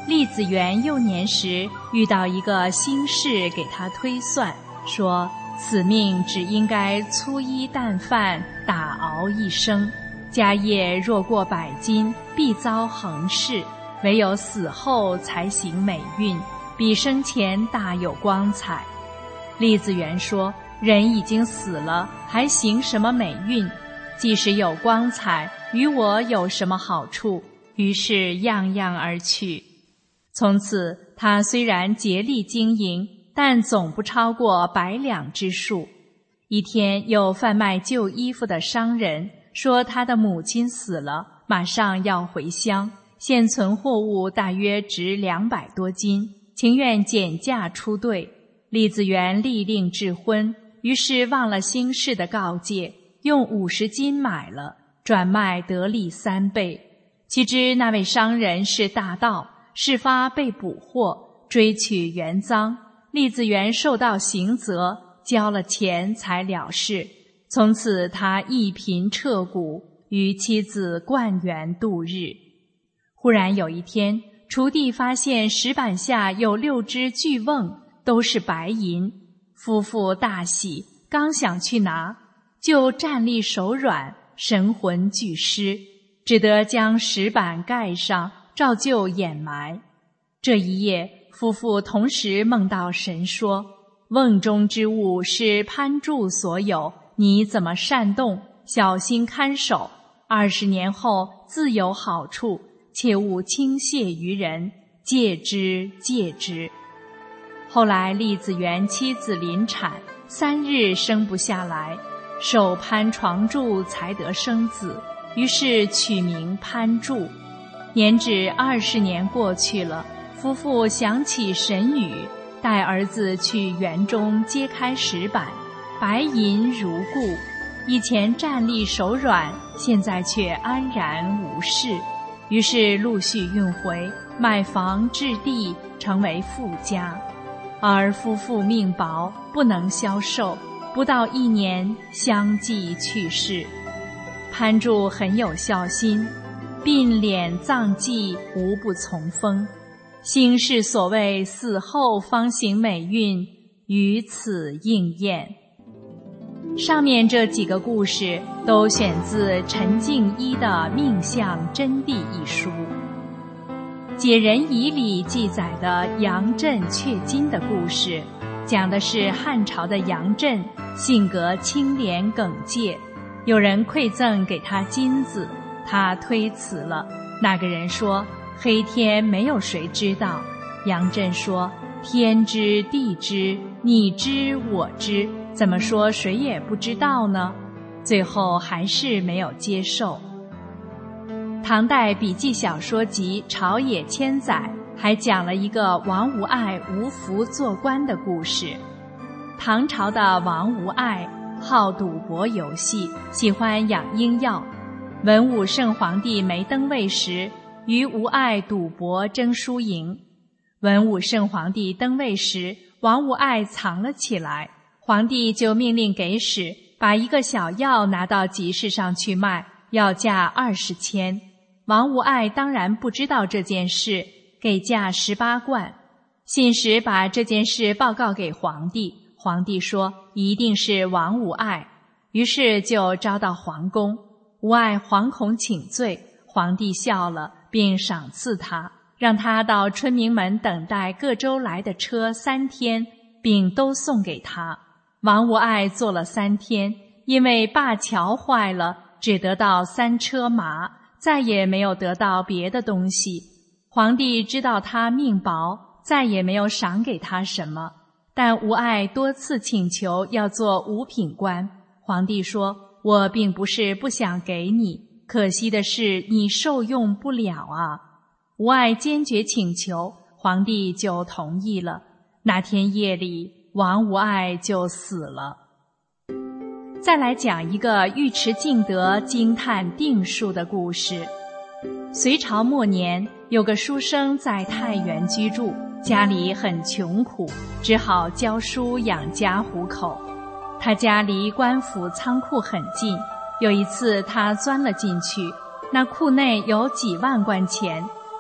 厉子元幼年时遇到一个心事，给他推算，说此命只应该粗衣淡饭，打熬一生，家业若过百金，必遭横事，唯有死后才行美运，比生前大有光彩。厉子元说，人已经死了，还行什么美运？即使有光彩，与我有什么好处？于是样样而去。从此他虽然竭力经营，但总不超过百两之数。一天有贩卖旧衣服的商人说他的母亲死了，马上要回乡，现存货物大约值两百多斤，情愿减价出兑。厉子元立令致婚，于是忘了新事的告诫，用五十斤买了，转卖得利三倍。岂知那位商人是大盗，事发被捕获，追取原赃，厉子元受到刑责，交了钱才了事。从此他一贫彻骨，与妻子灌园度日。忽然有一天，锄地发现石板下有六只巨瓮，都是白银。夫妇大喜，刚想去拿，就站立手软，神魂俱失，只得将石板盖上，照旧掩埋。这一夜，夫妇同时梦到神说，瓮中之物是潘柱所有，你怎么擅动？小心看守，二十年后自有好处，切勿轻泄于人，戒之戒之。后来厉子元妻子临产，三日生不下来，受潘床柱才得生子，于是取名潘柱。年止二十年过去了，夫妇想起神语，带儿子去园中揭开石板，白银如故。以前站立手软，现在却安然无事。于是陆续运回，买房置地，成为富家。而夫妇命薄，不能消受，不到一年相继去世。潘柱很有孝心，鬓敛葬祭无不从风。兴是所谓死后方行美运，于此应验。上面这几个故事都选自陈敬一的《命相真谛》一书。解人仪里记载的杨震却金的故事，讲的是汉朝的杨震性格清廉耿介，有人馈赠给他金子，他推辞了。那个人说，黑天没有谁知道。杨震说，天知地知，你知我知，怎么说谁也不知道呢？最后还是没有接受。唐代笔记小说集《朝野千载》还讲了一个王无碍无福做官的故事。唐朝的王无碍好赌博游戏，喜欢养鹰药。文武圣皇帝没登位时，与无碍赌博争输赢。文武圣皇帝登位时，王无碍藏了起来，皇帝就命令给使把一个小药拿到集市上去卖，要价二十千。王无碍当然不知道这件事，给价十八贯。信使把这件事报告给皇帝，皇帝说一定是王无碍，于是就招到皇宫。无碍惶恐请罪，皇帝笑了，并赏赐他，让他到春明门等待各州来的车三天，并都送给他。王无碍坐了三天，因为灞桥坏了，只得到三车麻，再也没有得到别的东西。皇帝知道他命薄，再也没有赏给他什么，但无碍多次请求要做五品官。皇帝说，我并不是不想给你，可惜的是你受用不了啊。无碍坚决请求，皇帝就同意了。那天夜里，王无碍就死了。再来讲一个尉迟敬德惊叹定数的故事。隋朝末年，有个书生在太原居住，家里很穷苦，只好教书养家糊口。他家离官府仓库很近，有一次他钻了进去，那库内有几万贯钱，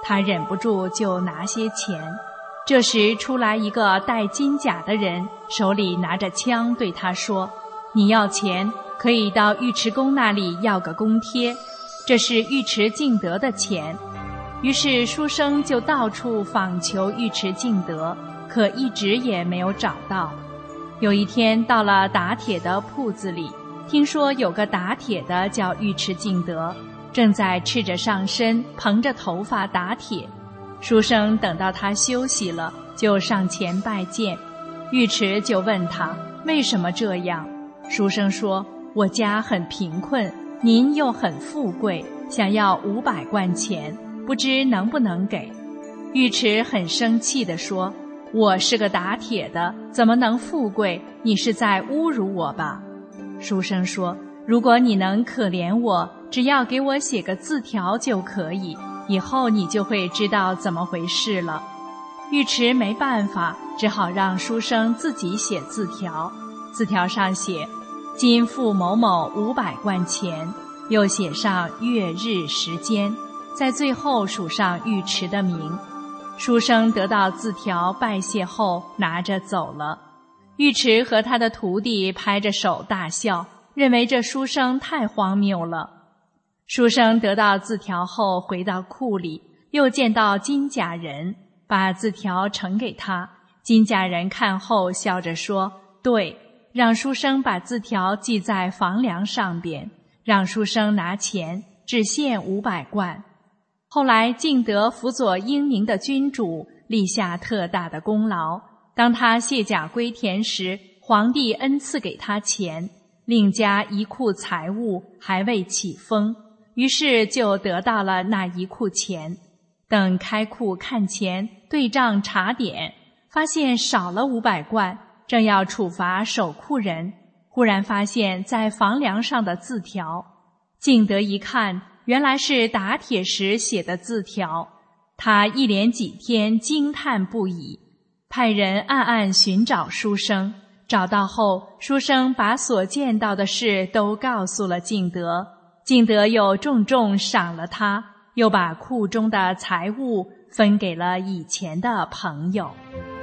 他忍不住就拿些钱。这时出来一个戴金甲的人，手里拿着枪，对他说：你要钱，可以到尉迟恭那里要个公贴，这是尉迟敬德的钱。于是书生就到处访求尉迟敬德，可一直也没有找到。有一天到了打铁的铺子里，听说有个打铁的叫尉迟敬德，正在赤着上身蓬着头发打铁。书生等到他休息了，就上前拜见。尉迟就问他为什么这样。书生说：我家很贫困，您又很富贵，想要五百贯钱，不知能不能给。尉迟很生气地说：我是个打铁的，怎么能富贵？你是在侮辱我吧？书生说：如果你能可怜我，只要给我写个字条就可以，以后你就会知道怎么回事了。尉迟没办法，只好让书生自己写字条。字条上写：今付某某五百贯钱，又写上月日时间，在最后署上尉迟的名。书生得到字条拜谢后拿着走了。尉迟和他的徒弟拍着手大笑，认为这书生太荒谬了。书生得到字条后回到库里，又见到金甲人，把字条呈给他。金甲人看后笑着说：对，让书生把字条记在房梁上边，让书生拿钱，只限五百贯。后来敬德辅佐英明的君主，立下特大的功劳。当他卸甲归田时，皇帝恩赐给他钱，另加一库财物，还未起封，于是就得到了那一库钱。等开库看钱，对账查点，发现少了五百贯，正要处罚守库人，忽然发现在房梁上的字条。敬德一看，原来是打铁时写的字条，他一连几天惊叹不已，派人暗暗寻找书生。找到后，书生把所见到的事都告诉了敬德，敬德又重重赏了他，又把库中的财物分给了以前的朋友。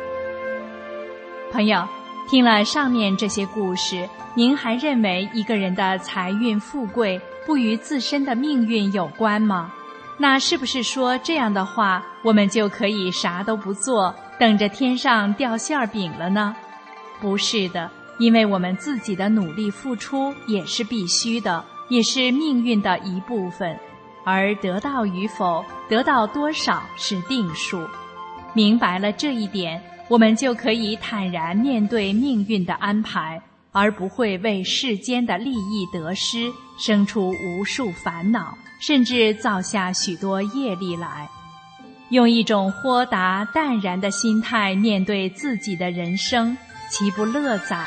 朋友，听了上面这些故事，您还认为一个人的财运富贵不与自身的命运有关吗？那是不是说这样的话，我们就可以啥都不做，等着天上掉馅饼了呢？不是的，因为我们自己的努力付出也是必须的，也是命运的一部分，而得到与否，得到多少是定数。明白了这一点，我们就可以坦然面对命运的安排，而不会为世间的利益得失生出无数烦恼，甚至造下许多业力来。用一种豁达淡然的心态面对自己的人生，其不乐哉？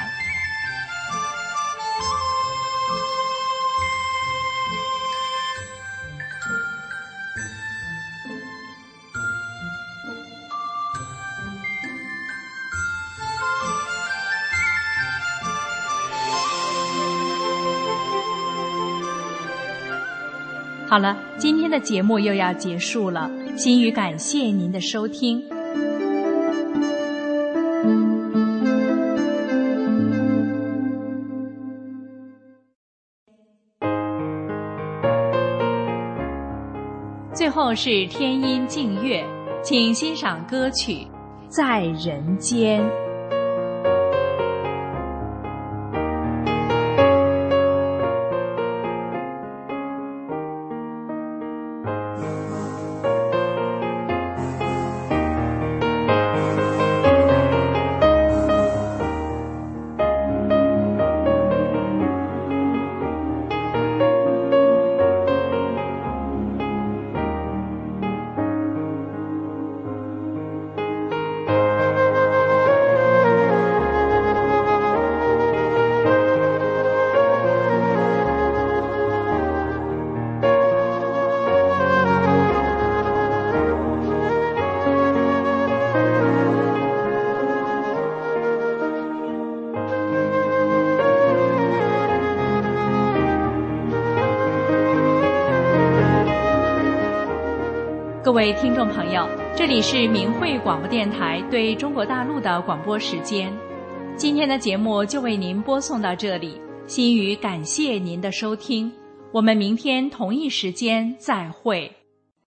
好了，今天的节目又要结束了，心语感谢您的收听。最后是天音静乐，请欣赏歌曲《在人间》。 各位听众朋友，这里是明慧广播电台对中国大陆的广播时间。今天的节目就为您播送到这里，心语感谢您的收听，我们明天同一时间再会。